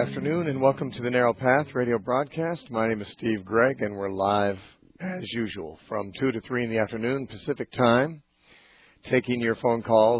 afternoon, and welcome to the Narrow Path radio broadcast. My name is Steve Gregg, and we're live, as usual, from 2 to 3 in the afternoon Pacific time, taking your phone calls,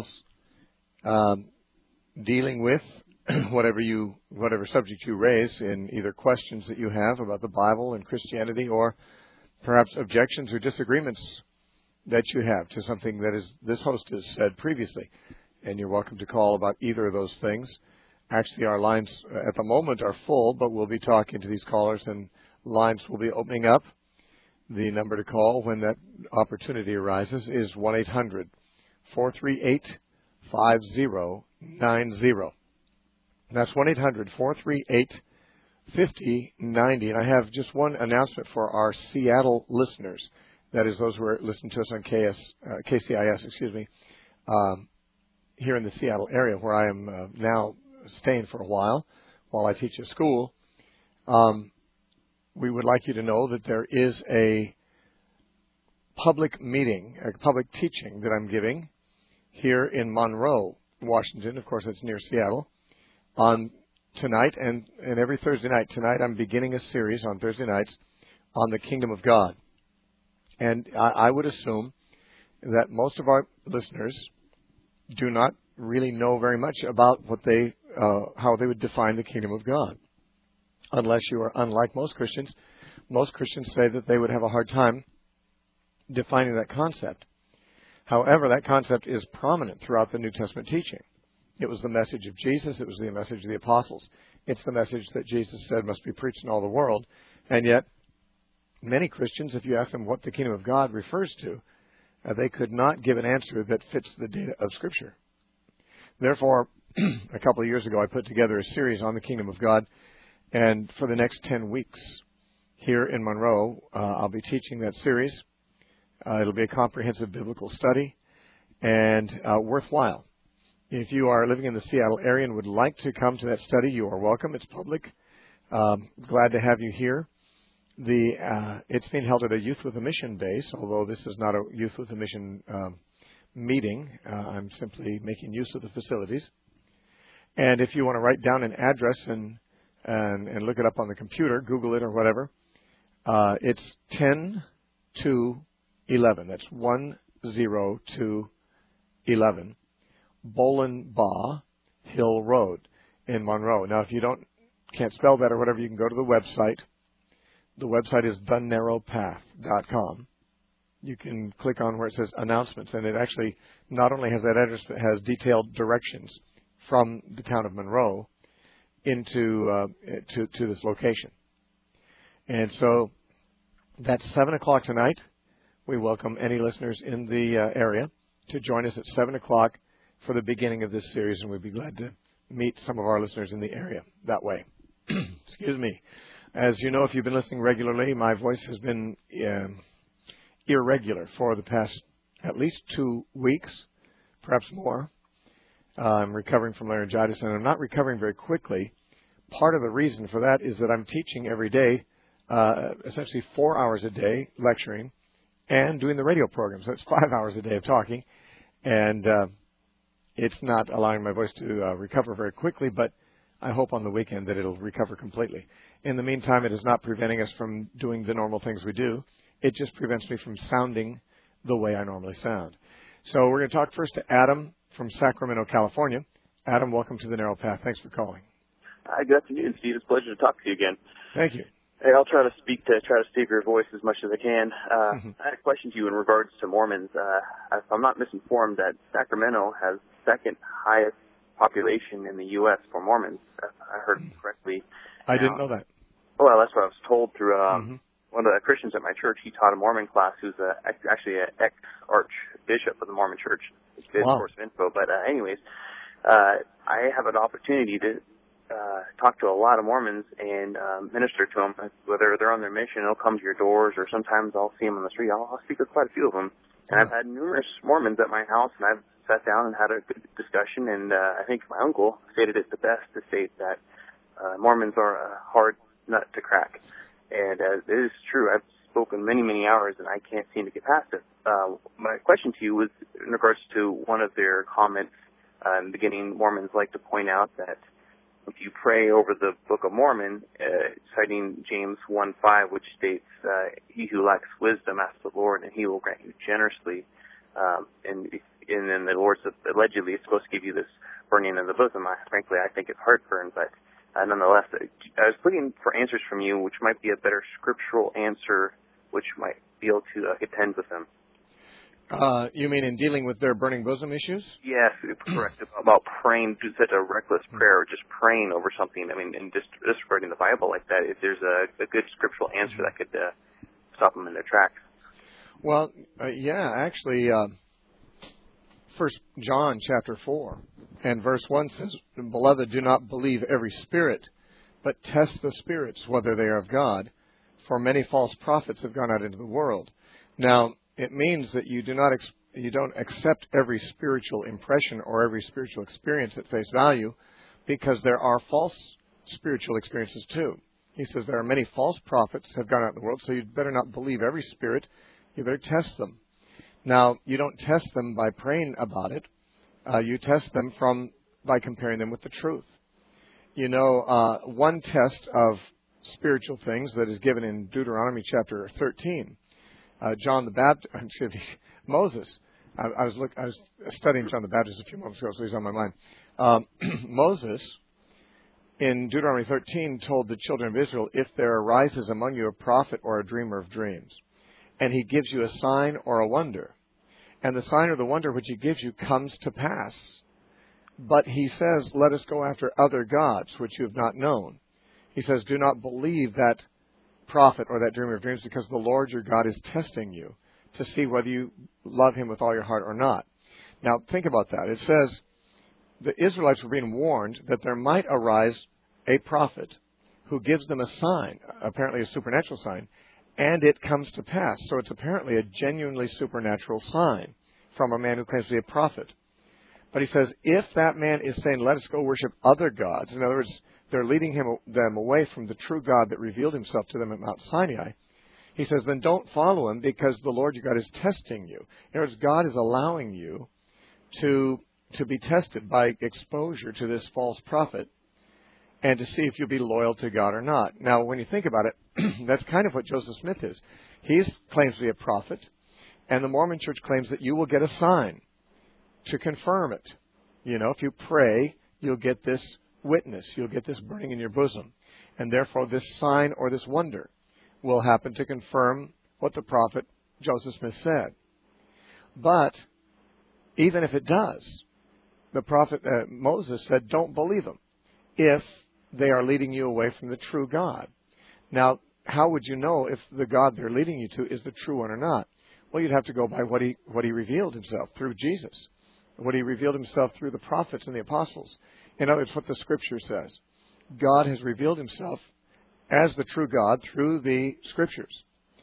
dealing with whatever subject you raise in either questions that you have about the Bible and Christianity, or perhaps objections or disagreements that you have to something that this host has said previously. And you're welcome to call about either of those things. Actually, our lines at the moment are full, but we'll be talking to these callers, and lines will be opening up. The number to call when that opportunity arises is 1-800-438-5090. That's 1-800-438-5090. And I have just one announcement for our Seattle listeners. That is, those who are listening to us on KCIS, here in the Seattle area, where I am now staying for a while I teach at school. We would like you to know that there is a public meeting, a public teaching that I'm giving here in Monroe, Washington. Of course, it's near Seattle. On tonight and every Thursday night. Tonight I'm beginning a series on Thursday nights on the Kingdom of God. And I would assume that most of our listeners do not really know very much about how they would define the Kingdom of God. Unless you are unlike most Christians. Most Christians say that they would have a hard time defining that concept. However, that concept is prominent throughout the New Testament teaching. It was the message of Jesus. It was the message of the apostles. It's the message that Jesus said must be preached in all the world. And yet, many Christians, if you ask them what the Kingdom of God refers to, they could not give an answer that fits the data of Scripture. Therefore, a couple of years ago, I put together a series on the Kingdom of God. And for the next 10 weeks here in Monroe, I'll be teaching that series. It'll be a comprehensive biblical study and worthwhile. If you are living in the Seattle area and would like to come to that study, you are welcome. It's public. Glad to have you here. It's being held at a Youth with a Mission base, although this is not a Youth with a Mission meeting. I'm simply making use of the facilities. And if you want to write down an address and look it up on the computer, Google it or whatever, it's 10211. That's 10211. Bolenbaugh Hill Road in Monroe. Now, if you can't spell that or whatever, you can go to the website. The website is thenarrowpath.com. You can click on where it says announcements, and it actually not only has that address, but has detailed directions from the town of Monroe into to this location. And so that's 7 o'clock tonight. We welcome any listeners in the area to join us at 7 o'clock for the beginning of this series, and we'd be glad to meet some of our listeners in the area that way. Excuse me. As you know, if you've been listening regularly, my voice has been irregular for the past at least 2 weeks, perhaps more. I'm recovering from laryngitis, and I'm not recovering very quickly. Part of the reason for that is that I'm teaching every day, essentially 4 hours a day, lecturing, and doing the radio program. So it's 5 hours a day of talking, and it's not allowing my voice to recover very quickly, but I hope on the weekend that it'll recover completely. In the meantime, it is not preventing us from doing the normal things we do. It just prevents me from sounding the way I normally sound. So we're going to talk first to Adam from Sacramento, California. Adam, welcome to the Narrow Path. Thanks for calling. Hi, good afternoon, Steve. It's a pleasure to talk to you again. Thank you. Hey, I'll try to save your voice as much as I can. I had a question to you in regards to Mormons. If I'm not misinformed, that Sacramento has second highest population in the U.S. for Mormons. If I heard correctly. I didn't know that. Well, that's what I was told through one of the Christians at my church. He taught a Mormon class who's actually an ex-archbishop of the Mormon church. It's a source of info. But anyways, I have an opportunity to talk to a lot of Mormons and minister to them. Whether they're on their mission, they'll come to your doors, or sometimes I'll see them on the street. I'll speak with quite a few of them. And I've had numerous Mormons at my house, and I've sat down and had a good discussion. And I think my uncle stated it the best to state that Mormons are a hard nut to crack. And it is true. I've spoken many, many hours, and I can't seem to get past it. My question to you was in regards to one of their comments in the beginning. Mormons like to point out that if you pray over the Book of Mormon, citing James 1:5, which states, "He who lacks wisdom asks the Lord, and He will grant you generously." And then the Lord's allegedly is supposed to give you this burning in the bosom. Frankly, I think it's heartburn, but nonetheless, I was looking for answers from you, which might be a better scriptural answer, which might be able to contend with them. You mean in dealing with their burning bosom issues? Yes, correct. About praying to such a reckless prayer, just praying over something. I mean, and disregarding the Bible like that. If there's a good scriptural answer that could stop them in their tracks. Well, actually, 1 John chapter 4 and verse 1 says, "Beloved, do not believe every spirit, but test the spirits whether they are of God, for many false prophets have gone out into the world." Now, it means that you don't accept every spiritual impression or every spiritual experience at face value, because there are false spiritual experiences too. He says there are many false prophets have gone out in the world, so you'd better not believe every spirit. You better test them. Now, you don't test them by praying about it. You test them by comparing them with the truth. You know, one test of spiritual things that is given in Deuteronomy chapter 13. Moses. I was studying John the Baptist a few moments ago, so he's on my mind. Moses, in Deuteronomy 13, told the children of Israel, "If there arises among you a prophet or a dreamer of dreams, and he gives you a sign or a wonder, and the sign or the wonder which he gives you comes to pass, but he says, let us go after other gods which you have not known." He says, "Do not believe that prophet or that dreamer of dreams, because the Lord your God is testing you to see whether you love him with all your heart or not." Now, think about that. It says the Israelites were being warned that there might arise a prophet who gives them a sign, apparently a supernatural sign, and it comes to pass. So it's apparently a genuinely supernatural sign from a man who claims to be a prophet. But he says, if that man is saying, "Let us go worship other gods," in other words, they're leading them away from the true God that revealed himself to them at Mount Sinai, he says, then don't follow him, because the Lord your God is testing you. In other words, God is allowing you to be tested by exposure to this false prophet and to see if you'll be loyal to God or not. Now, when you think about it, that's kind of what Joseph Smith is. He claims to be a prophet, and the Mormon Church claims that you will get a sign to confirm it. You know, if you pray, you'll get this witness. You'll get this burning in your bosom. And therefore, this sign or this wonder will happen to confirm what the prophet Joseph Smith said. But even if it does, the prophet Moses said, don't believe them if they are leading you away from the true God. Now, how would you know if the God they're leading you to is the true one or not? Well, you'd have to go by what he revealed himself through Jesus, what he revealed himself through the prophets and the apostles. In other words, what the Scripture says. God has revealed himself as the true God through the Scriptures.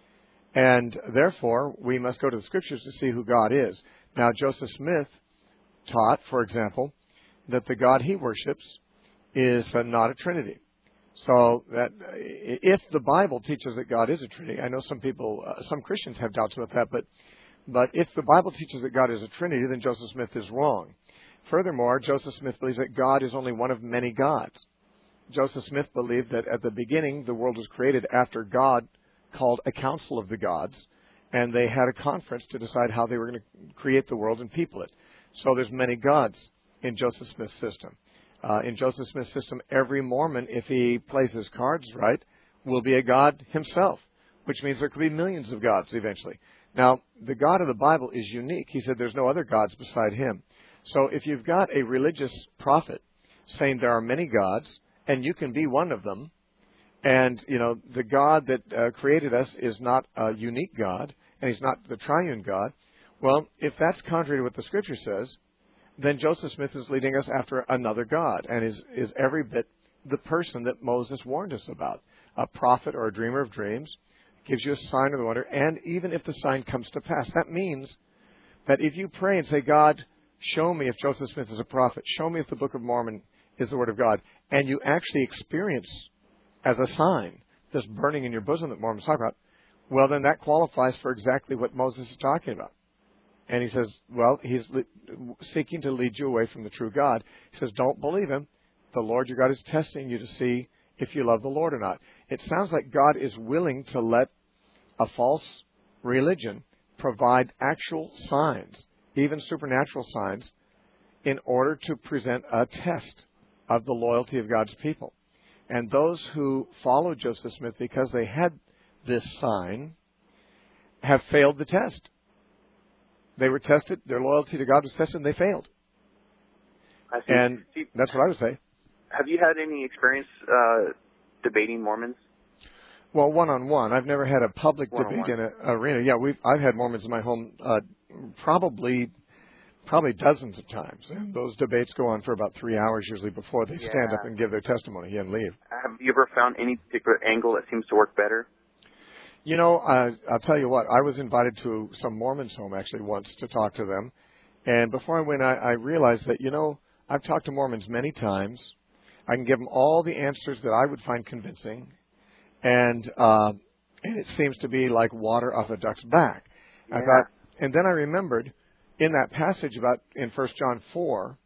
And therefore, we must go to the Scriptures to see who God is. Now, Joseph Smith taught, for example, that the God he worships is not a Trinity. So that if the Bible teaches that God is a Trinity, I know some Christians have doubts about that, but if the Bible teaches that God is a Trinity, then Joseph Smith is wrong. Furthermore, Joseph Smith believes that God is only one of many gods. Joseph Smith believed that at the beginning the world was created after God called a council of the gods, and they had a conference to decide how they were going to create the world and people it. So there's many gods in Joseph Smith's system. In Joseph Smith's system, every Mormon, if he plays his cards right, will be a god himself, which means there could be millions of gods eventually. Now, the God of the Bible is unique. He said there's no other gods beside him. So if you've got a religious prophet saying there are many gods, and you can be one of them, and, you know, the God that created us is not a unique God, and he's not the triune God, well, if that's contrary to what the Scripture says, then Joseph Smith is leading us after another God, and is every bit the person that Moses warned us about. A prophet or a dreamer of dreams gives you a sign or the wonder, and even if the sign comes to pass, that means that if you pray and say, God, show me if Joseph Smith is a prophet, show me if the Book of Mormon is the Word of God, and you actually experience as a sign this burning in your bosom that Mormons talk about, well, then that qualifies for exactly what Moses is talking about. And he says, well, he's seeking to lead you away from the true God. He says, don't believe him. the Lord your God is testing you to see if you love the Lord or not. It sounds like God is willing to let a false religion provide actual signs, even supernatural signs, in order to present a test of the loyalty of God's people. And those who followed Joseph Smith because they had this sign have failed the test. They were tested, their loyalty to God was tested, and they failed. I see. And that's what I would say. Have you had any experience debating Mormons? Well, one-on-one. I've never had a public One-on-one. debate in an arena. Yeah, I've had Mormons in my home probably dozens of times. And those debates go on for about 3 hours usually before they stand up and give their testimony and leave. Have you ever found any particular angle that seems to work better? You know, I'll tell you what. I was invited to some Mormons' home actually once to talk to them. And before I went, I realized that, you know, I've talked to Mormons many times. I can give them all the answers that I would find convincing. And it seems to be like water off a duck's back. Yeah. And then I remembered in that passage in 1 John 4,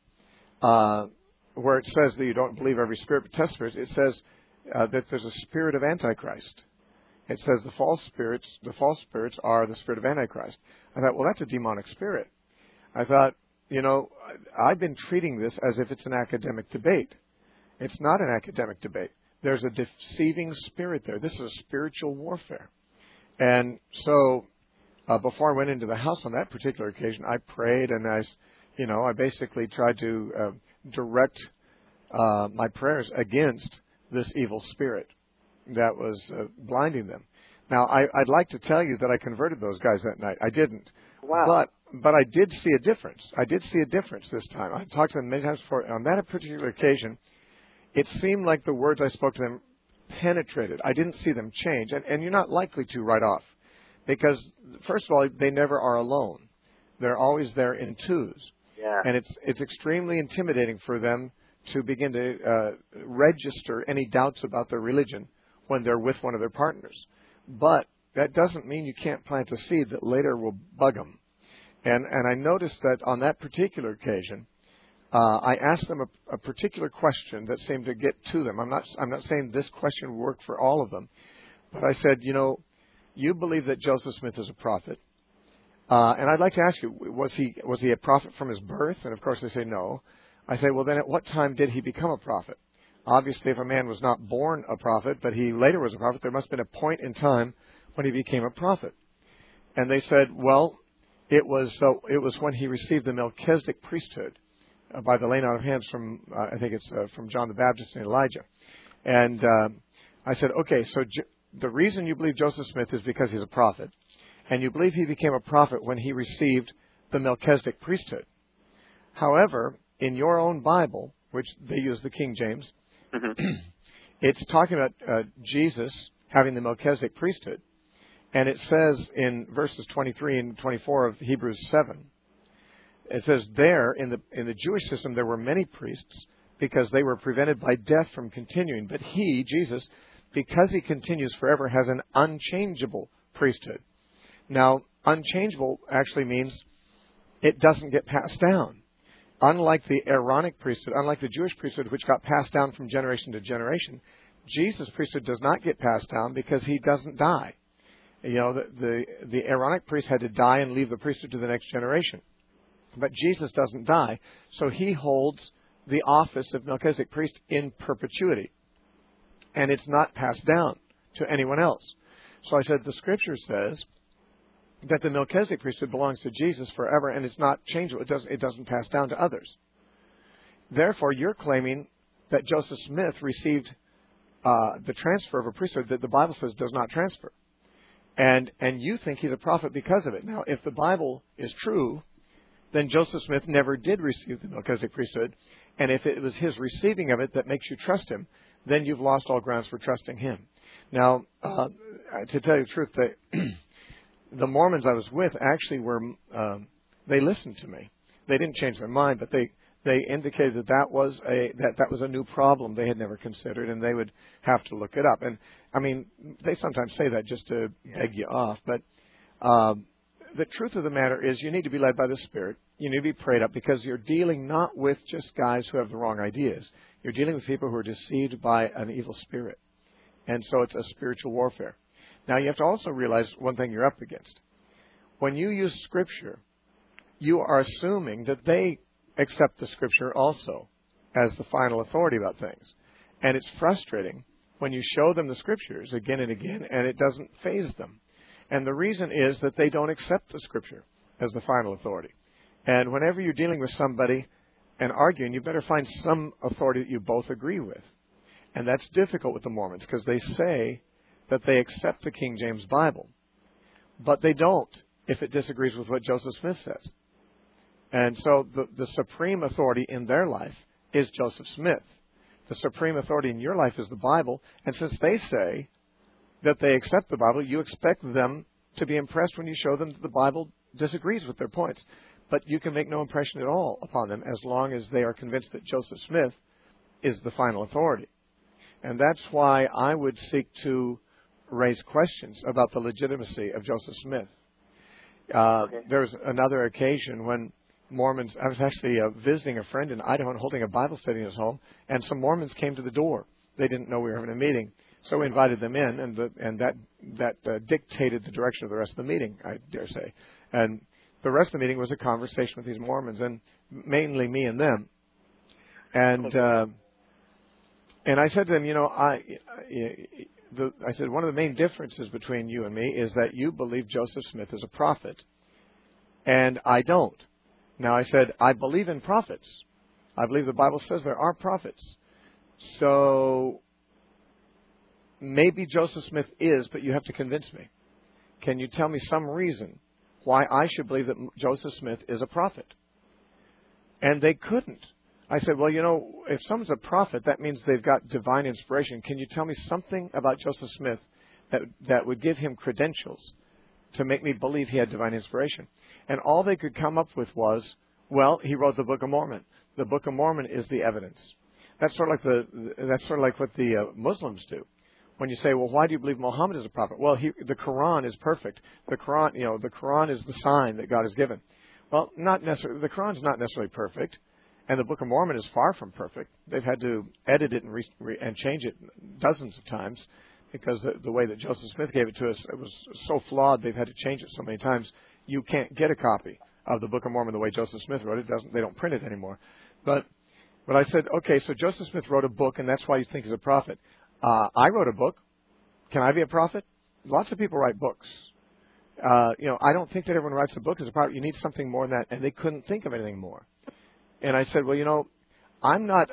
where it says that you don't believe every spirit but test spirits, it says that there's a spirit of Antichrist. It says the false spirits are the spirit of Antichrist. I thought, well, that's a demonic spirit. I thought, you know, I've been treating this as if it's an academic debate. It's not an academic debate. There's a deceiving spirit there. This is a spiritual warfare. And so before I went into the house on that particular occasion, I prayed and I basically tried to direct my prayers against this evil spirit that was blinding them. Now, I'd like to tell you that I converted those guys that night. I didn't. Wow. But I did see a difference. I did see a difference this time. I talked to them many times before. On that particular occasion, it seemed like the words I spoke to them penetrated. I didn't see them change. And you're not likely to right off. Because, first of all, they never are alone. They're always there in twos. Yeah. And it's extremely intimidating for them to begin to register any doubts about their religion when they're with one of their partners. But that doesn't mean you can't plant a seed that later will bug them. And I noticed that on that particular occasion, I asked them a particular question that seemed to get to them. I'm not saying this question will work for all of them, but I said, you know, you believe that Joseph Smith is a prophet, and I'd like to ask you, was he a prophet from his birth? And of course they say no. I say, well, then at what time did he become a prophet? Obviously, if a man was not born a prophet, but he later was a prophet, there must have been a point in time when he became a prophet. And they said, well, it was when he received the Melchizedek priesthood by the laying on of hands from, I think it's from John the Baptist and Elijah. And I said, okay, so the reason you believe Joseph Smith is because he's a prophet, and you believe he became a prophet when he received the Melchizedek priesthood. However, in your own Bible, which they use the King James, it's talking about Jesus having the Melchizedek priesthood. And it says in verses 23 and 24 of Hebrews 7, it says there, in the Jewish system, there were many priests because they were prevented by death from continuing. But he, Jesus, because he continues forever, has an unchangeable priesthood. Now, unchangeable actually means it doesn't get passed down. Unlike the Aaronic priesthood, unlike the Jewish priesthood, which got passed down from generation to generation, Jesus' priesthood does not get passed down because he doesn't die. You know, the Aaronic priest had to die and leave the priesthood to the next generation. But Jesus doesn't die, so he holds the office of Melchizedek priest in perpetuity. And it's not passed down to anyone else. So I said the Scripture says that the Melchizedek priesthood belongs to Jesus forever, and it's not changeable. It doesn't pass down to others. Therefore, you're claiming that Joseph Smith received the transfer of a priesthood that the Bible says does not transfer. And you think he's a prophet because of it. Now, if the Bible is true, then Joseph Smith never did receive the Melchizedek priesthood. And if it was his receiving of it that makes you trust him, then you've lost all grounds for trusting him. Now, to tell you the truth, the Mormons I was with actually they listened to me. They didn't change their mind, but they indicated that was a new problem they had never considered, and they would have to look it up. And I mean, they sometimes say that just to beg you off, but the truth of the matter is you need to be led by the Spirit. You need to be prayed up because you're dealing not with just guys who have the wrong ideas. You're dealing with people who are deceived by an evil spirit. And so it's a spiritual warfare. Now, you have to also realize one thing you're up against. When you use Scripture, you are assuming that they accept the Scripture also as the final authority about things. And it's frustrating when you show them the Scriptures again and again, and it doesn't faze them. And the reason is that they don't accept the Scripture as the final authority. And whenever you're dealing with somebody and arguing, you better find some authority that you both agree with. And that's difficult with the Mormons because they say that they accept the King James Bible. But they don't if it disagrees with what Joseph Smith says. And so the supreme authority in their life is Joseph Smith. The supreme authority in your life is the Bible. And since they say that they accept the Bible, you expect them to be impressed when you show them that the Bible disagrees with their points. But you can make no impression at all upon them as long as they are convinced that Joseph Smith is the final authority. And that's why I would seek to raise questions about the legitimacy of Joseph Smith. There was another occasion when Mormons, I was actually visiting a friend in Idaho and holding a Bible study in his home, and some Mormons came to the door. They didn't know we were having a meeting. So we invited them in, and that dictated the direction of the rest of the meeting, I dare say. And the rest of the meeting was a conversation with these Mormons, and mainly me and them. And I said to them, I said, one of the main differences between you and me is that you believe Joseph Smith is a prophet, and I don't. Now, I said, I believe in prophets. I believe the Bible says there are prophets. So maybe Joseph Smith is, but you have to convince me. Can you tell me some reason why I should believe that Joseph Smith is a prophet? And they couldn't. I said, well, if someone's a prophet, that means they've got divine inspiration. Can you tell me something about Joseph Smith that would give him credentials to make me believe he had divine inspiration? And all they could come up with was, well, he wrote the Book of Mormon. The Book of Mormon is the evidence. That's sort of like what the Muslims do. When you say, well, why do you believe Muhammad is a prophet? Well, the Quran is perfect. The Quran is the sign that God has given. Well, not necessarily. The Quran's not necessarily perfect, and the Book of Mormon is far from perfect. They've had to edit it and change it dozens of times because the way that Joseph Smith gave it to us, it was so flawed. They've had to change it so many times. You can't get a copy of the Book of Mormon the way Joseph Smith wrote it. They don't print it anymore. But I said, okay, so Joseph Smith wrote a book, and that's why you think he's a prophet. I wrote a book. Can I be a prophet? Lots of people write books. I don't think that everyone writes a book as a prophet. You need something more than that, and they couldn't think of anything more. And I said, well, I'm not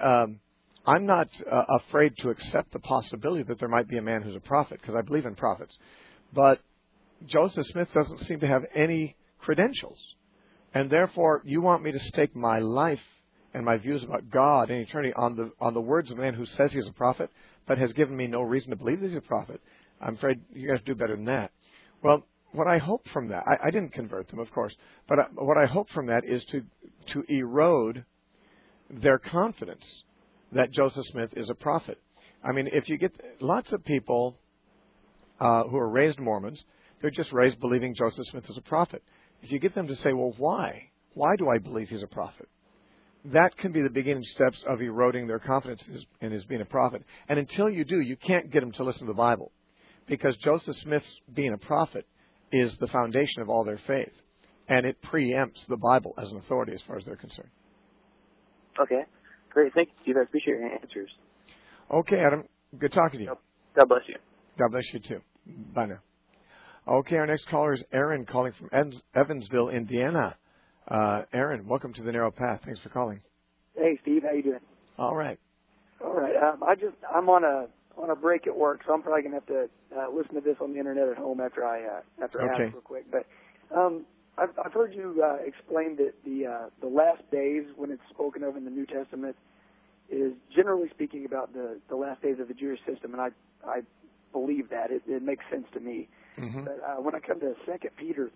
afraid to accept the possibility that there might be a man who's a prophet because I believe in prophets. But Joseph Smith doesn't seem to have any credentials. And therefore, you want me to stake my life and my views about God and eternity on the words of a man who says he's a prophet, but has given me no reason to believe that he's a prophet. I'm afraid you guys do better than that. Well, what I hope from that, I didn't convert them, of course, but what I hope from that is to erode their confidence that Joseph Smith is a prophet. I mean, if you get lots of people who are raised Mormons, they're just raised believing Joseph Smith is a prophet. If you get them to say, well, why? Why do I believe he's a prophet? That can be the beginning steps of eroding their confidence in his being a prophet. And until you do, you can't get them to listen to the Bible. Because Joseph Smith's being a prophet is the foundation of all their faith. And it preempts the Bible as an authority as far as they're concerned. Okay. Great. Thank you, Steve. I appreciate your answers. Okay, Adam. Good talking to you. God bless you. God bless you, too. Bye now. Okay, our next caller is Aaron calling from Evansville, Indiana. Aaron, welcome to the Narrow Path. Thanks for calling. Hey, Steve, how you doing? All right. All right. I'm on a break at work, so I'm probably gonna have to listen to this on the internet at home after I ask real quick. But I've heard you explain that the last days, when it's spoken of in the New Testament, is generally speaking about the last days of the Jewish system, and I believe that it makes sense to me. Mm-hmm. But when I come to 2 Peter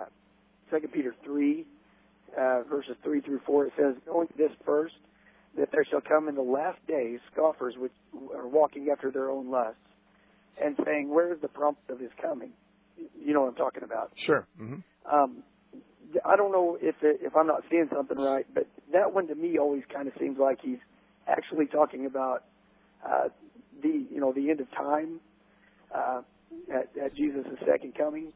3. Verses 3 through 4, it says, knowing this first, that there shall come in the last days scoffers which are walking after their own lusts, and saying, where is the prompt of his coming? you know what I'm talking about. Sure. Mm-hmm. I don't know if I'm not seeing something right, but that one to me always kind of seems like he's actually talking about the end of time at Jesus' second coming,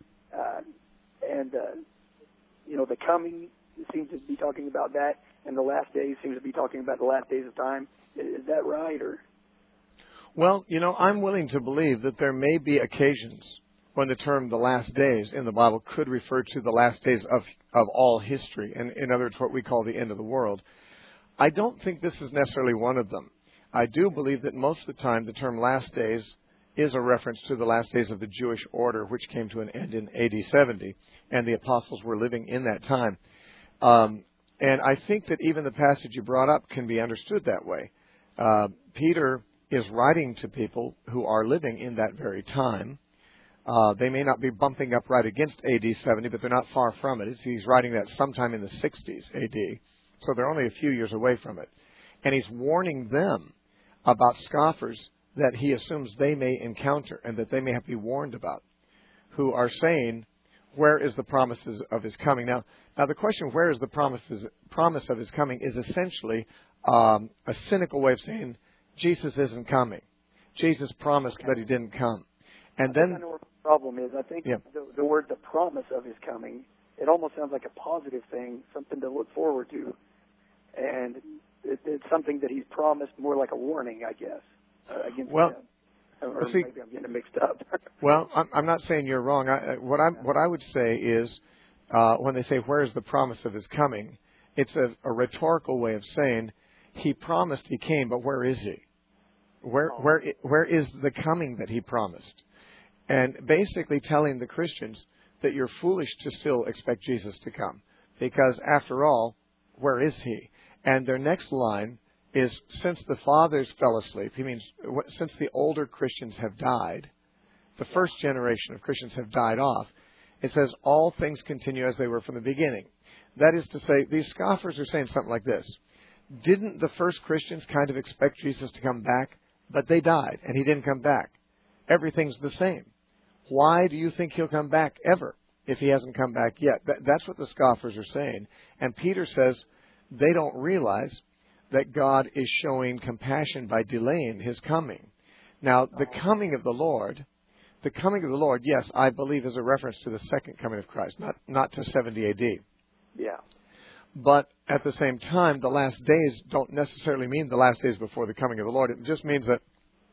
and the coming seems to be talking about that, and the last days seems to be talking about the last days of time. Is that right, or? Well, I'm willing to believe that there may be occasions when the term the last days in the Bible could refer to the last days of all history, and in other words, what we call the end of the world. I don't think this is necessarily one of them. I do believe that most of the time the term last days is a reference to the last days of the Jewish order, which came to an end in AD 70, and the apostles were living in that time. And I think that even the passage you brought up can be understood that way. Peter is writing to people who are living in that very time. They may not be bumping up right against AD 70, but they're not far from it. He's writing that sometime in the 60s AD, so they're only a few years away from it. And he's warning them about scoffers that he assumes they may encounter and that they may have to be warned about, who are saying, where is the promises of his coming? Now the question, where is the promise of his coming, is essentially a cynical way of saying Jesus isn't coming. Jesus promised, but he didn't come. And then I know what the problem is. I think the word "the promise of his coming," it almost sounds like a positive thing, something to look forward to, and it's something that he's promised, more like a warning, I guess, against them. Or maybe I'm getting it mixed up. Well, I'm not saying you're wrong. What I would say is, when they say, where is the promise of his coming, it's a rhetorical way of saying, he promised he came, but where is he? Where is the coming that he promised? And basically telling the Christians that you're foolish to still expect Jesus to come. Because after all, where is he? And their next line is, since the fathers fell asleep, he means since the older Christians have died, the first generation of Christians have died off, it says all things continue as they were from the beginning. That is to say, these scoffers are saying something like this. Didn't the first Christians kind of expect Jesus to come back? But they died, and he didn't come back. Everything's the same. Why do you think he'll come back ever if he hasn't come back yet? That's what the scoffers are saying. And Peter says they don't realize that God is showing compassion by delaying his coming. Now, the coming of the Lord, yes, I believe is a reference to the second coming of Christ, not to 70 AD. Yeah. But at the same time, the last days don't necessarily mean the last days before the coming of the Lord. It just means that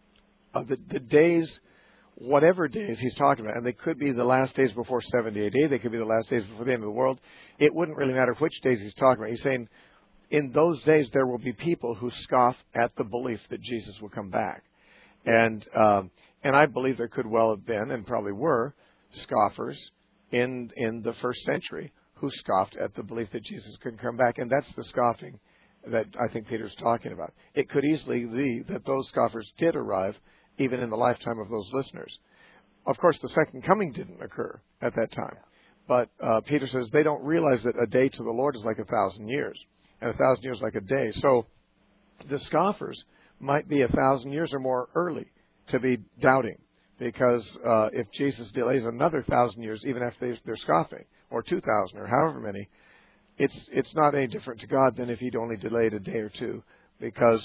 the days, whatever days he's talking about, and they could be the last days before 70 AD, they could be the last days before the end of the world, it wouldn't really matter which days he's talking about. He's saying, in those days there will be people who scoff at the belief that Jesus will come back. And I believe there could well have been, and probably were, scoffers in the first century who scoffed at the belief that Jesus could come back. And that's the scoffing that I think Peter's talking about. It could easily be that those scoffers did arrive even in the lifetime of those listeners. Of course, the second coming didn't occur at that time. But Peter says they don't realize that a day to the Lord is like 1,000 years, and 1,000 years like a day. So the scoffers might be 1,000 years or more early to be doubting, because if Jesus delays another 1,000 years, even after they're scoffing, or 2,000, or however many, it's not any different to God than if he'd only delayed a day or two, because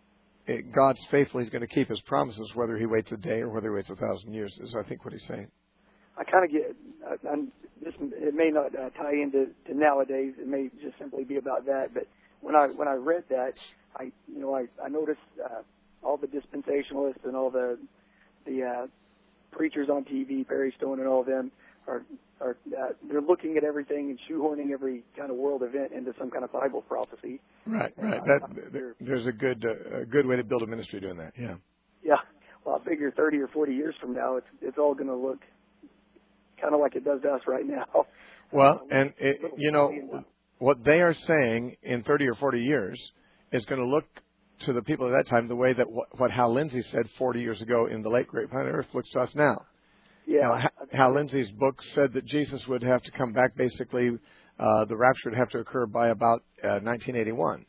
God's faithful. He's going to keep his promises, whether he waits a day or whether he waits 1,000 years, is I think what he's saying. I kind of get it may not tie into nowadays. It may just simply be about that. But when I read that, I noticed all the dispensationalists and all the preachers on TV, Barry Stone and all of them are they're looking at everything and shoehorning every kind of world event into some kind of Bible prophecy. Right. There's a good way to build a ministry doing that. Yeah. Yeah. Well, I figure 30 or 40 years from now, it's all going to look kind of like it does to us right now. Well, and what they are saying in 30 or 40 years is going to look to the people at that time the way that what Hal Lindsey said 40 years ago in The Late Great Planet Earth looks to us now. Yeah. Hal Lindsey's book said that Jesus would have to come back. Basically, the rapture would have to occur by about 1981.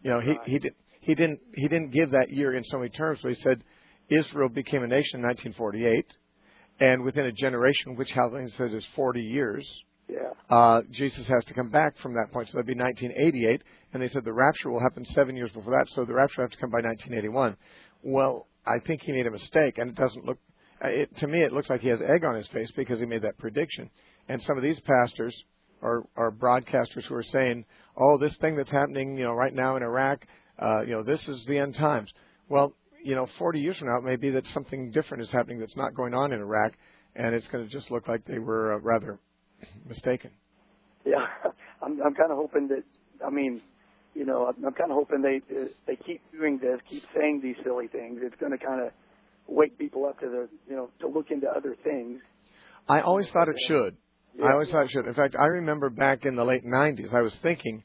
He didn't give that year in so many terms, but he said Israel became a nation in 1948, and within a generation, which Halloween said is 40 years, Jesus has to come back from that point. So that'd be 1988, and they said the rapture will happen 7 years before that, so the rapture will have to come by 1981. Well, I think he made a mistake, and it doesn't look, to me, it looks like he has egg on his face because he made that prediction. And some of these pastors are broadcasters who are saying, oh, this thing that's happening, right now in Iraq, this is the end times. Well, 40 years from now, it may be that something different is happening that's not going on in Iraq, and it's going to just look like they were rather mistaken. Yeah, I'm kind of hoping that, I'm kind of hoping they keep doing this, keep saying these silly things. It's going to kind of wake people up to to look into other things. I always thought it should. Yeah. I always thought it should. In fact, I remember back in the late 90s, I was thinking,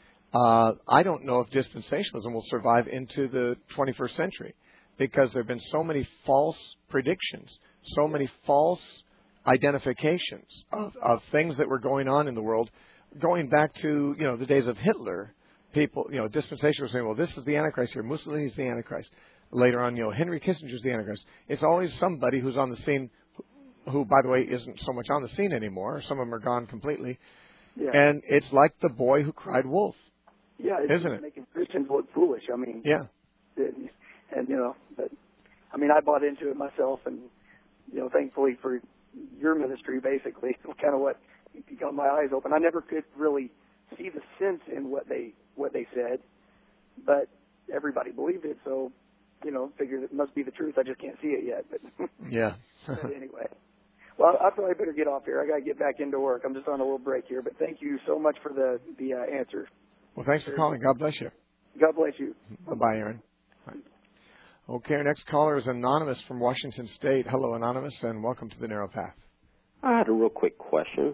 I don't know if dispensationalism will survive into the 21st century because there have been so many false predictions, so many false identifications of things that were going on in the world, going back to, the days of Hitler. People, dispensationalists were saying, well, this is the Antichrist here. Mussolini's the Antichrist. Later on, Henry Kissinger's the Antichrist. It's always somebody who's on the scene who, by the way, isn't so much on the scene anymore. Some of them are gone completely. Yeah. And it's like the boy who cried wolf. Yeah, isn't it? Making Christians look foolish. Yeah. And, but, I bought into it myself, and, thankfully for your ministry, basically, kind of what got my eyes open. I never could really see the sense in what they said, but everybody believed it, so, figured it must be the truth. I just can't see it yet. But yeah. But anyway. Well, I probably better get off here. I got to get back into work. I'm just on a little break here, but thank you so much for the answer. Well, thanks for calling. God bless you. God bless you. Bye-bye, Aaron. Right. Okay, our next caller is Anonymous from Washington State. Hello, Anonymous, and welcome to the Narrow Path. I had a real quick question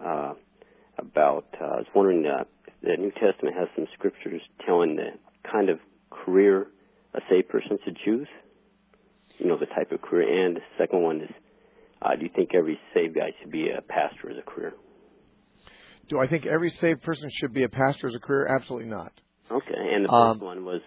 about, I was wondering if the New Testament has some scriptures telling the kind of career a saved person should choose, the type of career. And the second one is, do you think every saved guy should be a pastor as a career? Do I think every saved person should be a pastor as a career? Absolutely not. Okay, and the first one was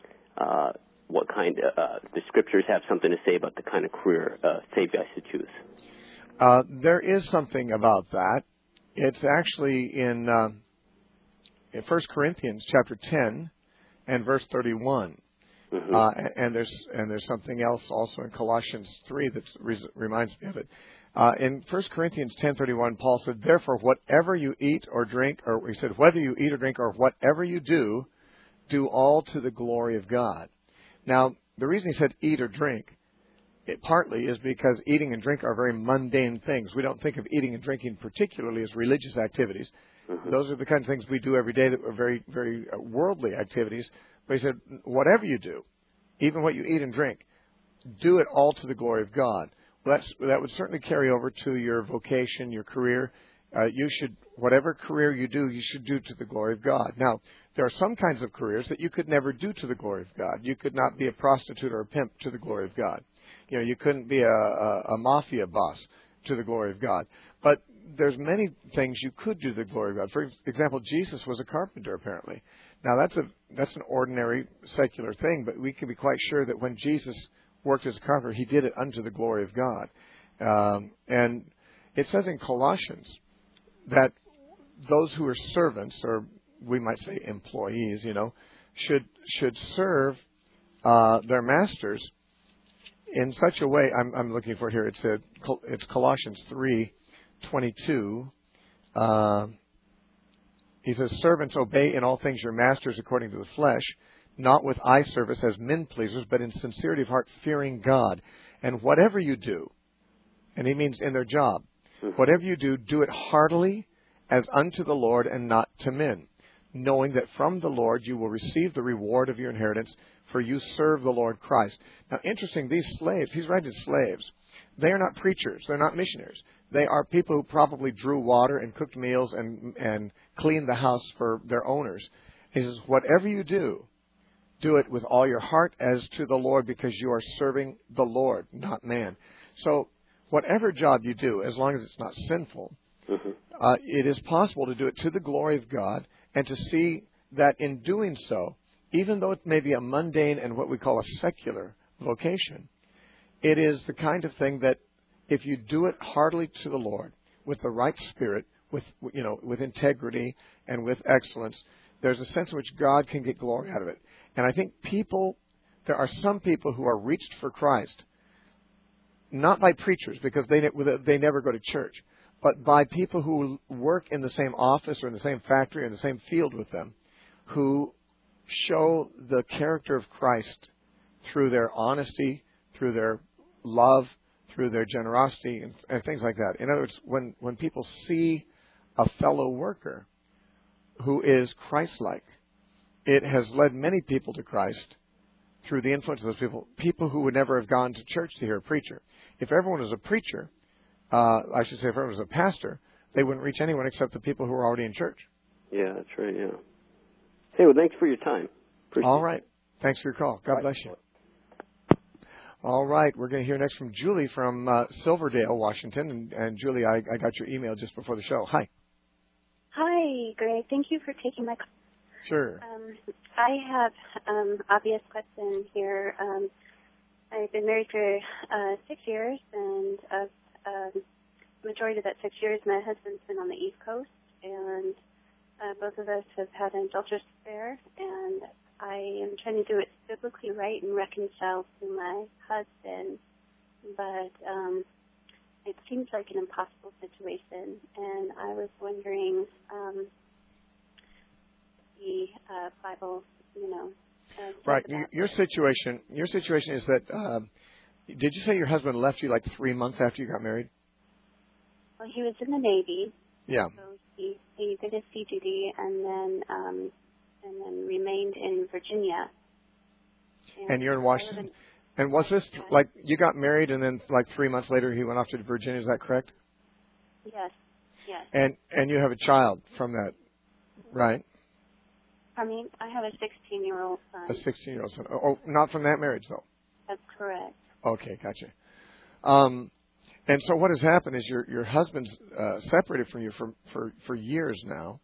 what kind of, the scriptures have something to say about the kind of career saved guys should choose. There is something about that. It's actually in 1 Corinthians chapter 10 and verse 31. Mm-hmm. And there's something else also in Colossians 3 that reminds me of it. In 1 Corinthians 10:31, Paul said, "Therefore, whatever you eat or drink," or he said, "whether you eat or drink or whatever you do, do all to the glory of God." Now, the reason he said eat or drink, it partly is because eating and drink are very mundane things. We don't think of eating and drinking particularly as religious activities. Mm-hmm. Those are the kinds of things we do every day that are very, very worldly activities. But he said, whatever you do, even what you eat and drink, do it all to the glory of God. Well, that would certainly carry over to your vocation, your career. Whatever career you do, you should do to the glory of God. Now, there are some kinds of careers that you could never do to the glory of God. You could not be a prostitute or a pimp to the glory of God. You couldn't be a mafia boss to the glory of God. But there's many things you could do to the glory of God. For example, Jesus was a carpenter, apparently. Now, that's an ordinary secular thing, but we can be quite sure that when Jesus worked as a carpenter, he did it unto the glory of God. And it says in Colossians that those who are servants, or we might say employees, should serve their masters in such a way. I'm looking for it here. It's Colossians 3:22. He says, "Servants, obey in all things your masters according to the flesh, not with eye service as men pleasers, but in sincerity of heart, fearing God. And whatever you do," and he means in their job, "whatever you do, do it heartily as unto the Lord and not to men, knowing that from the Lord you will receive the reward of your inheritance, for you serve the Lord Christ." Now, interesting, these slaves, he's writing to slaves, they are not preachers, they're not missionaries. They are people who probably drew water and cooked meals and cleaned the house for their owners. He says, whatever you do, do it with all your heart as to the Lord, because you are serving the Lord, not man. So whatever job you do, as long as it's not sinful, it is possible to do it to the glory of God, and to see that in doing so, even though it may be a mundane and what we call a secular vocation, it is the kind of thing that if you do it heartily to the Lord with the right spirit, with integrity and with excellence, there's a sense in which God can get glory out of it. And I think there are some people who are reached for Christ, not by preachers, because they never go to church, but by people who work in the same office or in the same factory or in the same field with them, who show the character of Christ through their honesty, through their love, through their generosity, and things like that. In other words, when people see a fellow worker who is Christ-like, it has led many people to Christ through the influence of those people who would never have gone to church to hear a preacher. If everyone was a preacher, I should say if everyone was a pastor, they wouldn't reach anyone except the people who are already in church. Yeah, that's right, yeah. Hey, well, thanks for your time. Appreciate All right. Thanks for your call. God bless you. All right. We're going to hear next from Julie from Silverdale, Washington. And Julie, I got your email just before the show. Hi. Hi, Greg. Thank you for taking my call. Sure. I have obvious question here. I've been married for 6 years, and the majority of that 6 years, my husband's been on the East Coast, and both of us have had an adulterous affair, and I am trying to do it biblically right and reconcile to my husband, but it seems like an impossible situation, and I was wondering the Bible, right. Your situation is that, did you say your husband left you like 3 months after you got married? Well, he was in the Navy. Yeah. So he did his sea duty and then remained in Virginia. And you're in Washington? And was this like you got married and then like 3 months later he went off to Virginia? Is that correct? Yes. And you have a child from that, right? I mean, I have a 16-year-old son. A 16-year-old son. Oh, not from that marriage, though. That's correct. Okay, gotcha. And so what has happened is your husband's separated from you for years now,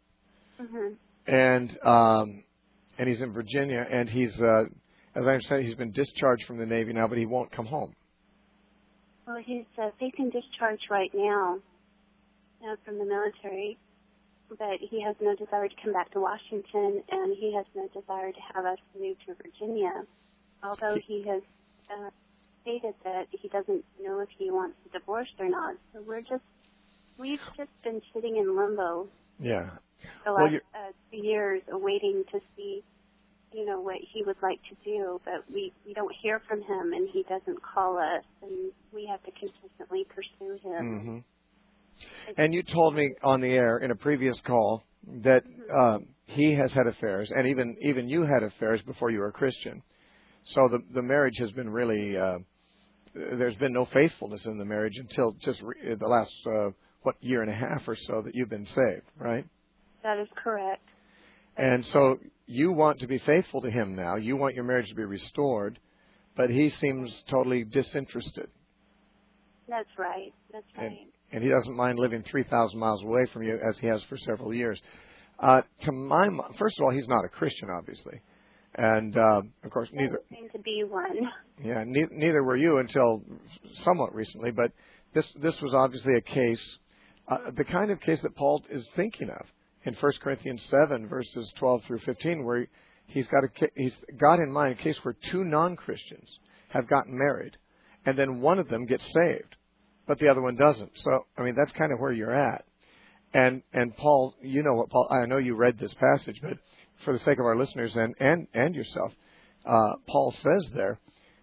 mm-hmm. and he's in Virginia, and he's, as I understand, he's been discharged from the Navy now, but he won't come home. Well, he's facing discharge right now from the military. But he has no desire to come back to Washington, and he has no desire to have us move to Virginia, although he has stated that he doesn't know if he wants a divorce or not. So we've just been sitting in limbo. Yeah. The last 2 years, waiting to see, what he would like to do, but we don't hear from him, and he doesn't call us, and we have to consistently pursue him. Mm-hmm. And you told me on the air in a previous call that he has had affairs, and even you had affairs before you were a Christian. So the marriage has been really, there's been no faithfulness in the marriage until just the last, year and a half or so that you've been saved, right? That is correct. And so you want to be faithful to him now. You want your marriage to be restored, but he seems totally disinterested. That's right. That's right. And he doesn't mind living 3,000 miles away from you, as he has for several years. To my mind, first of all, he's not a Christian, obviously, and of course, neither. Seem to be one. Yeah, neither were you until somewhat recently. But this was obviously a case, the kind of case that Paul is thinking of in 1 Corinthians 7, verses 12 through 15, where he's got in mind a case where two non-Christians have gotten married, and then one of them gets saved, but the other one doesn't. So, I mean, that's kind of where you're at. And Paul, you know what Paul, I know you read this passage, but for the sake of our listeners and yourself, Paul says there,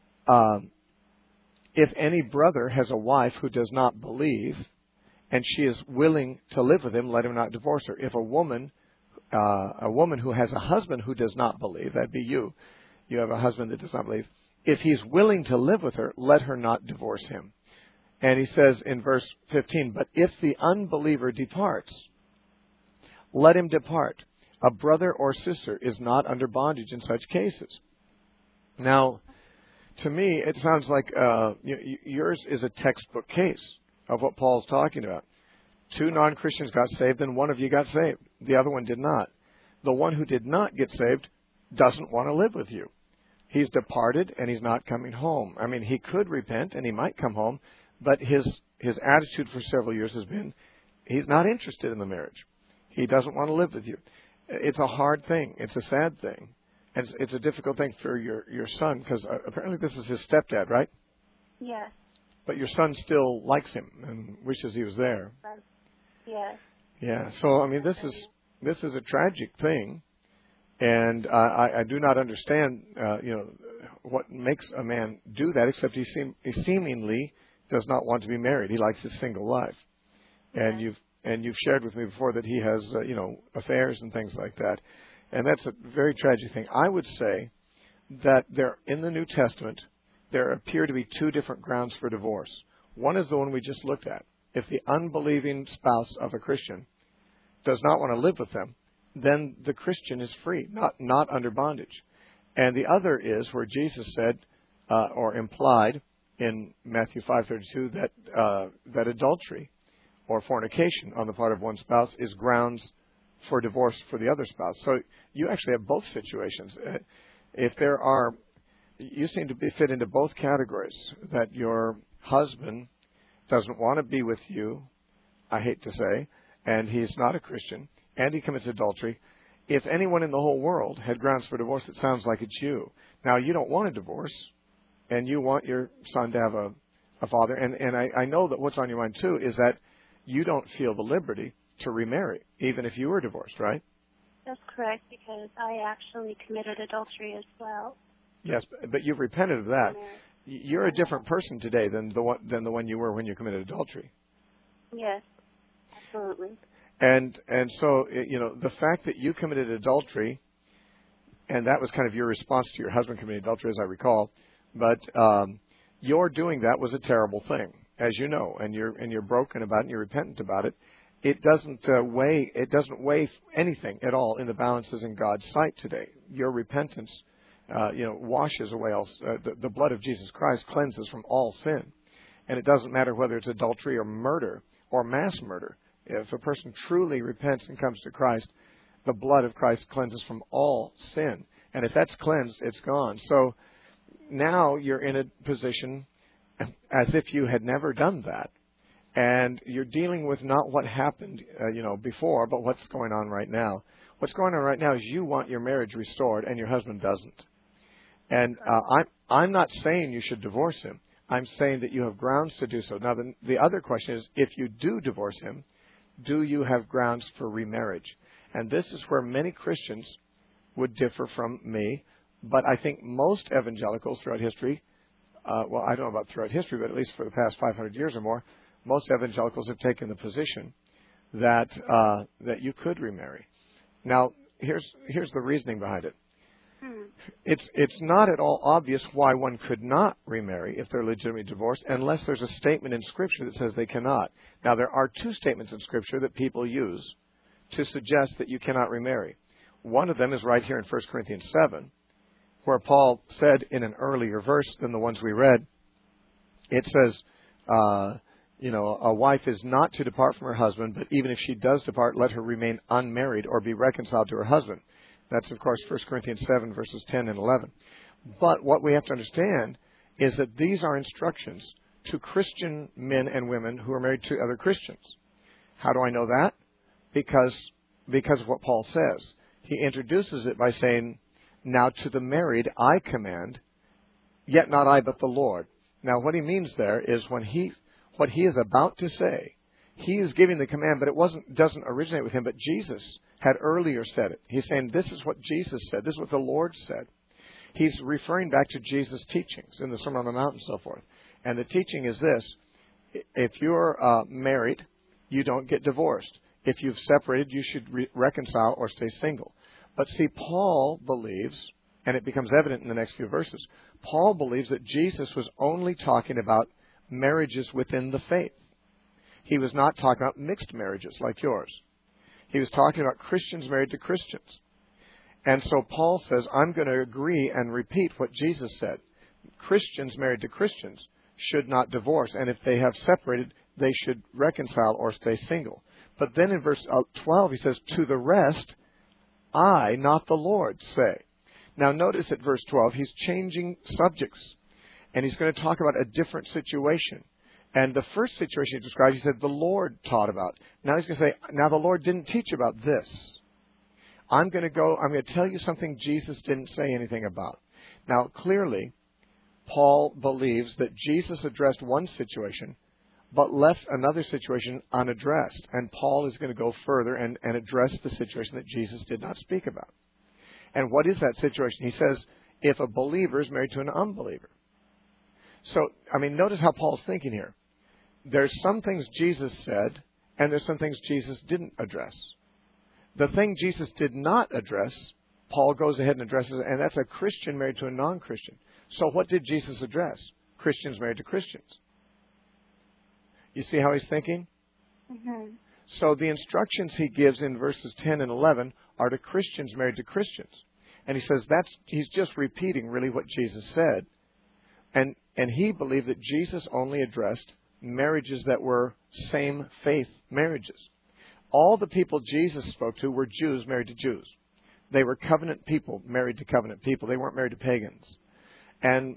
if any brother has a wife who does not believe, and she is willing to live with him, let him not divorce her. If a woman who has a husband who does not believe, that'd be you have a husband that does not believe, if he's willing to live with her, let her not divorce him. And he says in verse 15, but if the unbeliever departs, let him depart. A brother or sister is not under bondage in such cases. Now, to me, it sounds like yours is a textbook case of what Paul's talking about. Two non-Christians got saved, and one of you got saved. The other one did not. The one who did not get saved doesn't want to live with you. He's departed, and he's not coming home. I mean, he could repent, and he might come home, But his attitude for several years has been, he's not interested in the marriage. He doesn't want to live with you. It's a hard thing. It's a sad thing. And it's a difficult thing for your son, because apparently this is his stepdad, right? Yes. But your son still likes him and wishes he was there. Yes. Yeah. So, I mean, this is a tragic thing. And I do not understand, what makes a man do that, except he seemingly does not want to be married. He likes his single life. And you've shared with me before that he has, affairs and things like that. And that's a very tragic thing. I would say that in the New Testament, there appear to be two different grounds for divorce. One is the one we just looked at. If the unbelieving spouse of a Christian does not want to live with them, then the Christian is free, not under bondage. And the other is where Jesus said, or implied in Matthew 5:32, that adultery or fornication on the part of one spouse is grounds for divorce for the other spouse. So you actually have both situations. You seem to fit into both categories, that your husband doesn't want to be with you, I hate to say, and he's not a Christian, and he commits adultery. If anyone in the whole world had grounds for divorce, it sounds like it's you. Now, you don't want a divorce, and you want your son to have a father, and I know that what's on your mind, too, is that you don't feel the liberty to remarry, even if you were divorced, right? That's correct, because I actually committed adultery as well. Yes, but you've repented of that. You're a different person today than the one you were when you committed adultery. Yes, absolutely. And so, the fact that you committed adultery, and that was kind of your response to your husband committing adultery, as I recall, but your doing that was a terrible thing, as you know, and you're broken about it, and you're repentant about it. It doesn't weigh anything at all in the balances in God's sight today. Your repentance, washes away all. The blood of Jesus Christ cleanses from all sin, and it doesn't matter whether it's adultery or murder or mass murder. If a person truly repents and comes to Christ, the blood of Christ cleanses from all sin, and if that's cleansed, it's gone. So now you're in a position as if you had never done that. And you're dealing with not what happened, before, but what's going on right now. What's going on right now is you want your marriage restored, and your husband doesn't. And I'm not saying you should divorce him. I'm saying that you have grounds to do so. Now, the other question is, if you do divorce him, do you have grounds for remarriage? And this is where many Christians would differ from me. But I think most evangelicals throughout history, I don't know about throughout history, but at least for the past 500 years or more, most evangelicals have taken the position that you could remarry. Now, here's the reasoning behind it. It's not at all obvious why one could not remarry if they're legitimately divorced, unless there's a statement in Scripture that says they cannot. Now, there are two statements in Scripture that people use to suggest that you cannot remarry. One of them is right here in 1 Corinthians 7, where Paul said in an earlier verse than the ones we read, it says, a wife is not to depart from her husband, but even if she does depart, let her remain unmarried or be reconciled to her husband. That's, of course, 1 Corinthians 7, verses 10 and 11. But what we have to understand is that these are instructions to Christian men and women who are married to other Christians. How do I know that? Because of what Paul says. He introduces it by saying, now to the married I command, yet not I but the Lord. Now what he means there is what he is about to say, he is giving the command, but it doesn't originate with him, but Jesus had earlier said it. He's saying this is what Jesus said. This is what the Lord said. He's referring back to Jesus' teachings in the Sermon on the Mount and so forth. And the teaching is this: if you're married, you don't get divorced. If you've separated, you should reconcile or stay single. But see, Paul believes, and it becomes evident in the next few verses, Paul believes that Jesus was only talking about marriages within the faith. He was not talking about mixed marriages like yours. He was talking about Christians married to Christians. And so Paul says, I'm going to agree and repeat what Jesus said. Christians married to Christians should not divorce, and if they have separated, they should reconcile or stay single. But then in verse 12, he says, to the rest, I, not the Lord, say. Now notice at verse 12, he's changing subjects, and he's going to talk about a different situation. And the first situation he described, he said, the Lord taught about. Now he's going to say, now the Lord didn't teach about this. I'm going to tell you something Jesus didn't say anything about. Now, clearly, Paul believes that Jesus addressed one situation, but left another situation unaddressed. And Paul is going to go further and address the situation that Jesus did not speak about. And what is that situation? He says, if a believer is married to an unbeliever. So, notice how Paul's thinking here. There's some things Jesus said, and there's some things Jesus didn't address. The thing Jesus did not address, Paul goes ahead and addresses, and that's a Christian married to a non-Christian. So what did Jesus address? Christians married to Christians. You see how he's thinking? Mm-hmm. So the instructions he gives in verses 10 and 11 are to Christians married to Christians. And he says he's just repeating really what Jesus said. And he believed that Jesus only addressed marriages that were same faith marriages. All the people Jesus spoke to were Jews married to Jews. They were covenant people married to covenant people. They weren't married to pagans. And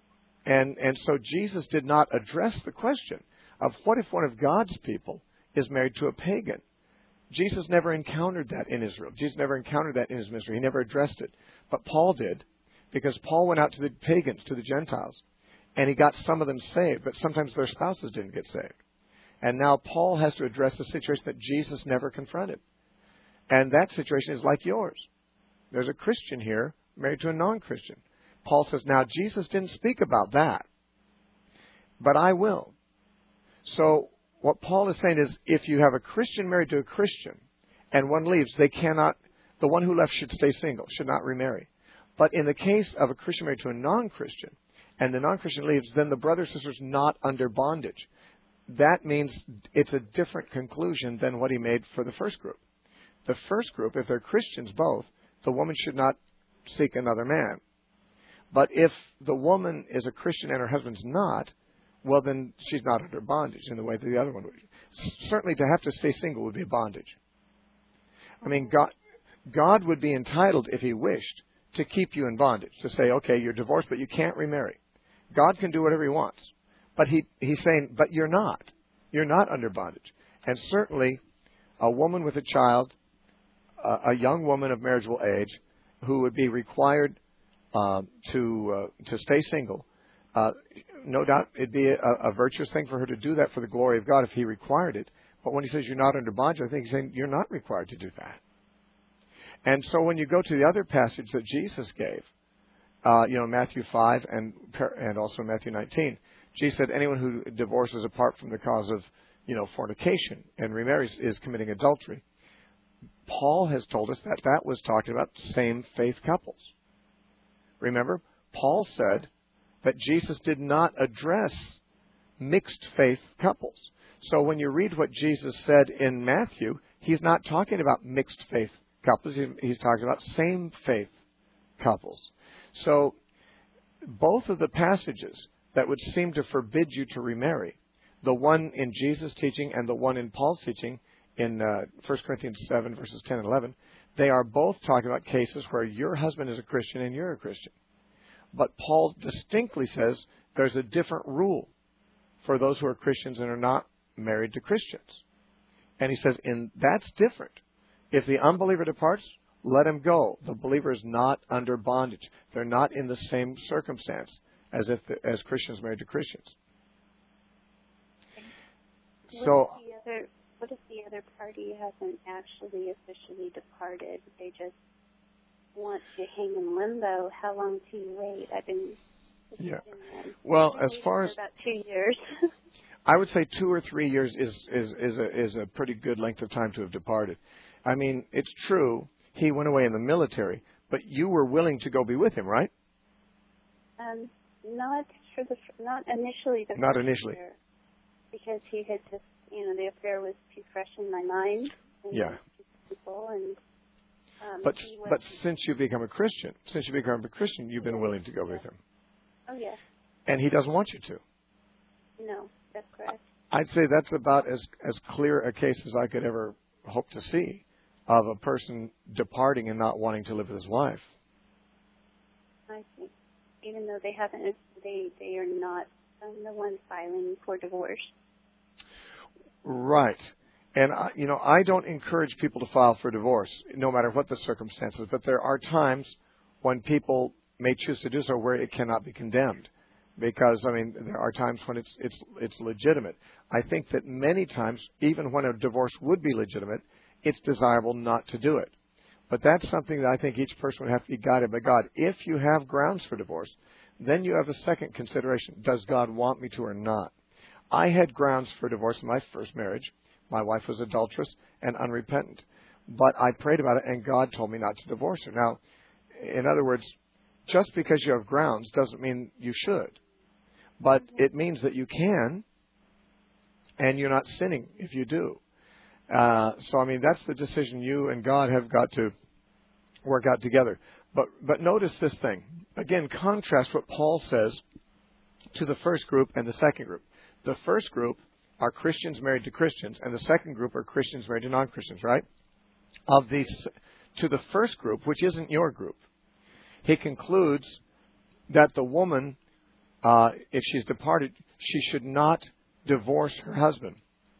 so Jesus did not address the question of what if one of God's people is married to a pagan. Jesus never encountered that in Israel. Jesus never encountered that in his ministry. He never addressed it. But Paul did, because Paul went out to the pagans, to the Gentiles, and he got some of them saved, but sometimes their spouses didn't get saved. And now Paul has to address a situation that Jesus never confronted. And that situation is like yours. There's a Christian here married to a non-Christian. Paul says, now Jesus didn't speak about that, but I will. So what Paul is saying is, if you have a Christian married to a Christian and one leaves, the one who left should stay single, should not remarry. But in the case of a Christian married to a non-Christian and the non-Christian leaves, then the brother or sister is not under bondage. That means it's a different conclusion than what he made for the first group. The first group, if they're Christians both, the woman should not seek another man. But if the woman is a Christian and her husband's not, well, then she's not under bondage in the way that the other one would. Certainly to have to stay single would be a bondage. God would be entitled, if he wished, to keep you in bondage, to say, okay, you're divorced, but you can't remarry. God can do whatever he wants. But he's saying, but you're not. You're not under bondage. And certainly a woman with a child, a young woman of marriageable age, who would be required to stay single, no doubt it'd be a virtuous thing for her to do that for the glory of God if he required it. But when he says you're not under bondage, I think he's saying you're not required to do that. And so when you go to the other passage that Jesus gave, Matthew 5 and also Matthew 19, Jesus said anyone who divorces apart from the cause of, fornication and remarries is committing adultery. Paul has told us that was talking about same faith couples. Remember, Paul said that Jesus did not address mixed faith couples. So when you read what Jesus said in Matthew, he's not talking about mixed faith couples. He's talking about same faith couples. So both of the passages that would seem to forbid you to remarry, the one in Jesus' teaching and the one in Paul's teaching in 1 Corinthians 7, verses 10 and 11, they are both talking about cases where your husband is a Christian and you're a Christian. But Paul distinctly says there's a different rule for those who are Christians and are not married to Christians. And he says, that's different. If the unbeliever departs, let him go. The believer is not under bondage. They're not in the same circumstance as Christians married to Christians. What if the other party hasn't actually officially departed? They just want to hang in limbo. How long do you wait? I've been Well, as far as about 2 years. I would say 2 or 3 years is a pretty good length of time to have departed. I mean, it's true he went away in the military, but you were willing to go be with him, right? Not initially. Not initially. Year, because he had just, the affair was too fresh in my mind. Yeah. People and. But since you become a Christian, you've been willing to go with him. Oh yes. And he doesn't want you to. No, that's correct. I'd say that's about as clear a case as I could ever hope to see of a person departing and not wanting to live with his wife. I see. Even though they haven't, they are not the one filing for divorce. Right. And, I don't encourage people to file for divorce, no matter what the circumstances. But there are times when people may choose to do so where it cannot be condemned. Because, there are times when it's legitimate. I think that many times, even when a divorce would be legitimate, it's desirable not to do it. But that's something that I think each person would have to be guided by God. If you have grounds for divorce, then you have a second consideration. Does God want me to or not? I had grounds for divorce in my first marriage. My wife was adulterous and unrepentant. But I prayed about it, and God told me not to divorce her. Now, in other words, just because you have grounds doesn't mean you should. But it means that you can, and you're not sinning if you do. That's the decision you and God have got to work out together. But notice this thing. Again, contrast what Paul says to the first group and the second group. The first group are Christians married to Christians, and the second group are Christians married to non-Christians, right? To the first group, which isn't your group, he concludes that the woman, if she's departed, she should not divorce her husband.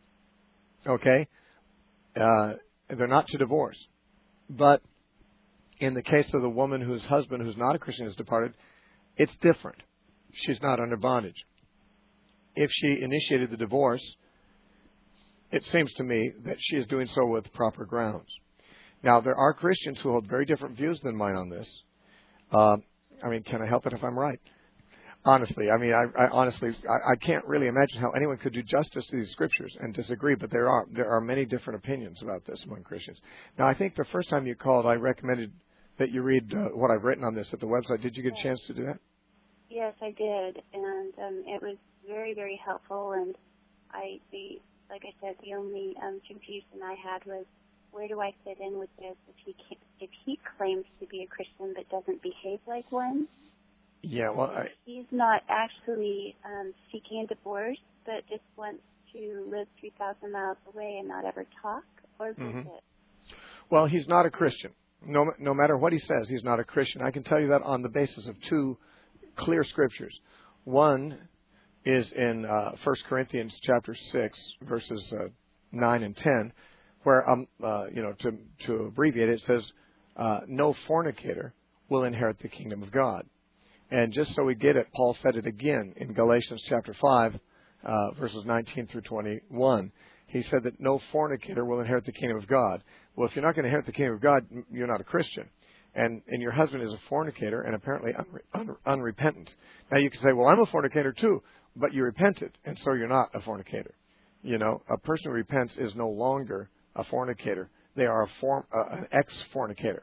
Okay? They're not to divorce. But in the case of the woman whose husband, who's not a Christian, is departed, it's different. She's not under bondage. If she initiated the divorce, it seems to me that she is doing so with proper grounds. Now, there are Christians who hold very different views than mine on this. Can I help it if I'm right? Honestly, I can't really imagine how anyone could do justice to these scriptures and disagree, but there are many different opinions about this among Christians. Now, I think the first time you called, I recommended that you read what I've written on this at the website. Did you get a chance to do that? Yes, I did, and it was very, very helpful. And like I said, the only confusion I had was, where do I fit in with this if he claims to be a Christian but doesn't behave like one? Yeah, well, he's not actually seeking a divorce, but just wants to live 3,000 miles away and not ever talk or visit. Well, he's not a Christian. No matter what he says, he's not a Christian. I can tell you that on the basis of two clear scriptures. One is in 1 Corinthians chapter 6, verses 9 and 10, where, to abbreviate it, says, no fornicator will inherit the kingdom of God. And just so we get it, Paul said it again in Galatians chapter 5, verses 19 through 21. He said that no fornicator will inherit the kingdom of God. Well, if you're not going to inherit the kingdom of God, you're not a Christian. And your husband is a fornicator and apparently unrepentant. Now you can say, well, I'm a fornicator too, but you repented, and so you're not a fornicator. A person who repents is no longer a fornicator. They are an ex-fornicator,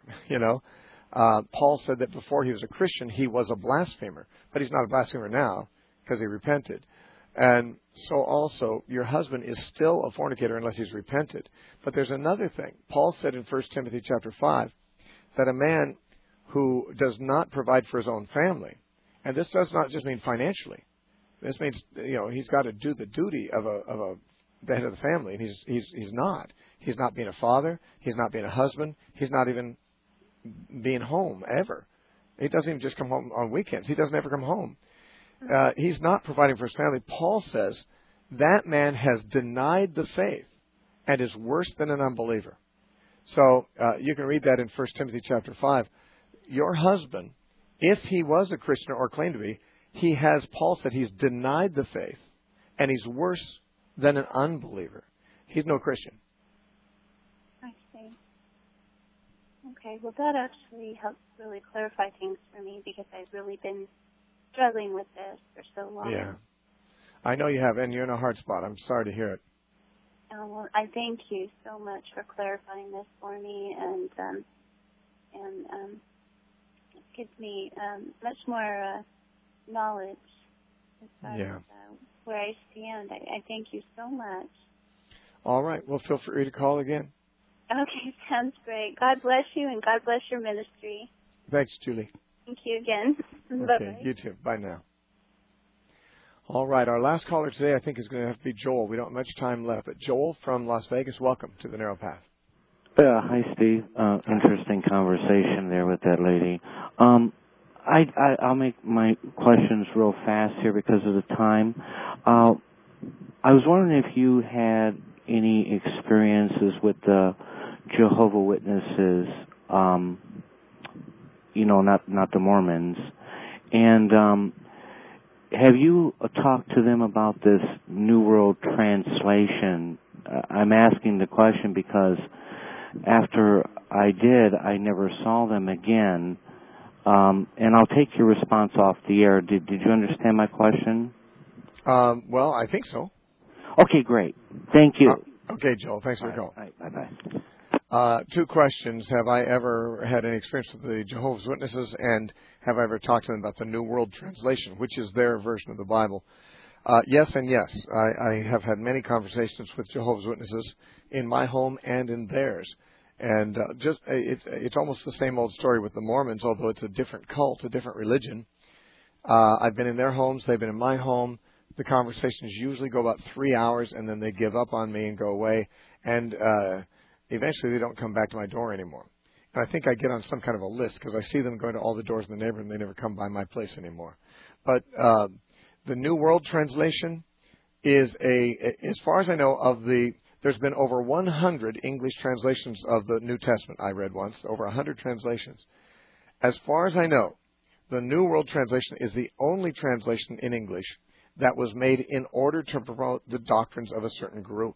Paul said that before he was a Christian, he was a blasphemer. But he's not a blasphemer now because he repented. And so also, your husband is still a fornicator unless he's repented. But there's another thing. Paul said in 1 Timothy chapter 5 that a man who does not provide for his own family, and this does not just mean financially. This means, he's got to do the duty of the head of the family, and he's not. He's not being a father. He's not being a husband. He's not even being home ever. He doesn't even just come home on weekends. He doesn't ever come home. He's not providing for his family. Paul says that man has denied the faith and is worse than an unbeliever. So you can read that in 1 Timothy chapter 5. Your husband, if he was a Christian or claimed to be, Paul said he's denied the faith and he's worse than an unbeliever. He's no Christian. I see. Okay, well that actually helps really clarify things for me because I've really been struggling with this for so long. Yeah. I know you have, and you're in a hard spot. I'm sorry to hear it. Well, I thank you so much for clarifying this for me, and it gives me much more knowledge as far as where I stand. I thank you so much. All right. Well, feel free to call again. Okay, sounds great. God bless you, and God bless your ministry. Thanks, Julie. Thank you again. Okay, Bye-bye. you too. Bye now. All right, our last caller today I think is going to have to be Joel. We don't have much time left. But Joel from Las Vegas, welcome to the Narrow Path. Hi, Steve. Interesting conversation there with that lady. I'll make my questions real fast here because of the time. I was wondering if you had any experiences with the Jehovah's Witnesses, not the Mormons, and have you talked to them about this New World Translation? I'm asking the question because after I did, I never saw them again. And I'll take your response off the air. Did you understand my question? Well, I think so. Okay, great. Thank you. Okay, Joel. Thanks for the call. Bye-bye. 2 questions. Have I ever had any experience with the Jehovah's Witnesses, and have I ever talked to them about the New World Translation, which is their version of the Bible? Yes and yes. I have had many conversations with Jehovah's Witnesses in my home and in theirs. And it's almost the same old story with the Mormons, although it's a different cult, a different religion. I've been in their homes. They've been in my home. The conversations usually go about 3 hours, and then they give up on me and go away. And eventually they don't come back to my door anymore. And I think I get on some kind of a list because I see them going to all the doors in the neighborhood, and they never come by my place anymore. But the New World Translation is as far as I know, there's been over 100 English translations of the New Testament I read once, over 100 translations. As far as I know, the New World Translation is the only translation in English that was made in order to promote the doctrines of a certain group.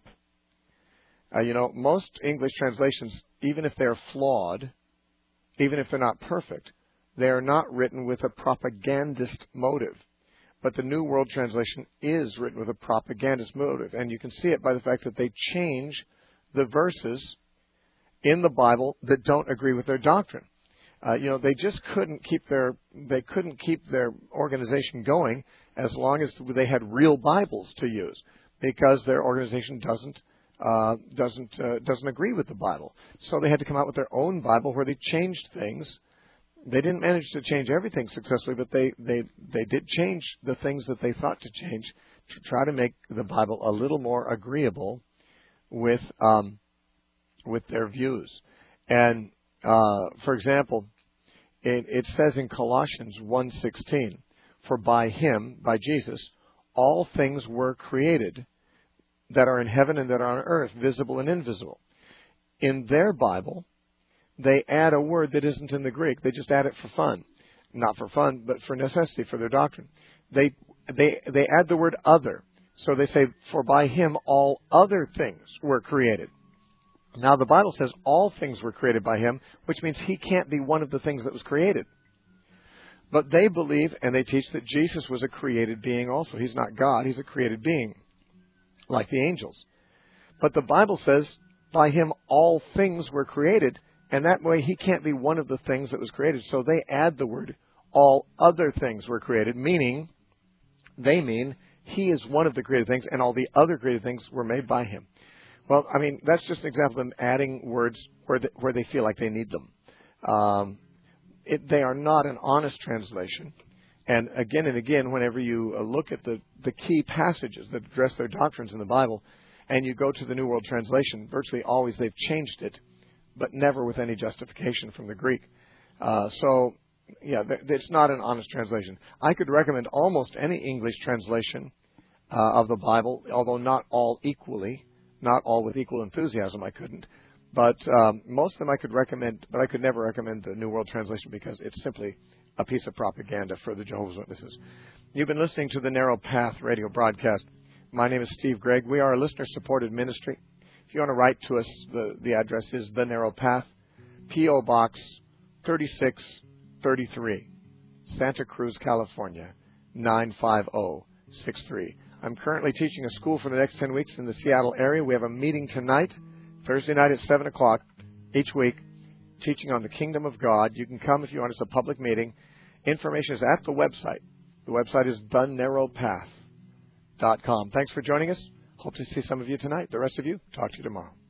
Most English translations, even if they're flawed, even if they're not perfect, they are not written with a propagandist motive. But the New World Translation is written with a propagandist motive, and you can see it by the fact that they change the verses in the Bible that don't agree with their doctrine. They just couldn't keep their organization going as long as they had real Bibles to use, because their organization doesn't agree with the Bible. So they had to come out with their own Bible where they changed things. They didn't manage to change everything successfully, but they did change the things that they thought to change to try to make the Bible a little more agreeable with their views. And for example, it says in Colossians 1:16, "For by Him, by Jesus, all things were created that are in heaven and that are on earth, visible and invisible." In their Bible, they add a word that isn't in the Greek. They just add it for fun. Not for fun, but for necessity, for their doctrine. They add the word other. So they say, "For by Him all other things were created." Now the Bible says all things were created by Him, which means He can't be one of the things that was created. But they believe and they teach that Jesus was a created being also. He's not God, He's a created being, like the angels. But the Bible says, by Him all things were created, and that way He can't be one of the things that was created. So they add the word, all other things were created, meaning He is one of the created things, and all the other created things were made by Him. Well, that's just an example of them adding words where they feel like they need them. They are not an honest translation. And again, whenever you look at the key passages that address their doctrines in the Bible, and you go to the New World Translation, virtually always they've changed it, but never with any justification from the Greek. It's not an honest translation. I could recommend almost any English translation of the Bible, although not all equally, not all with equal enthusiasm, I couldn't. But most of them I could recommend, but I could never recommend the New World Translation because it's simply a piece of propaganda for the Jehovah's Witnesses. You've been listening to the Narrow Path radio broadcast. My name is Steve Gregg. We are a listener-supported ministry. If you want to write to us, the address is The Narrow Path, P.O. Box 3633, Santa Cruz, California, 95063. I'm currently teaching a school for the next 10 weeks in the Seattle area. We have a meeting tonight, Thursday night at 7 o'clock each week, teaching on the Kingdom of God. You can come if you want. It's a public meeting. Information is at the website. The website is thenarrowpath.com. Thanks for joining us. Hope to see some of you tonight. The rest of you, talk to you tomorrow.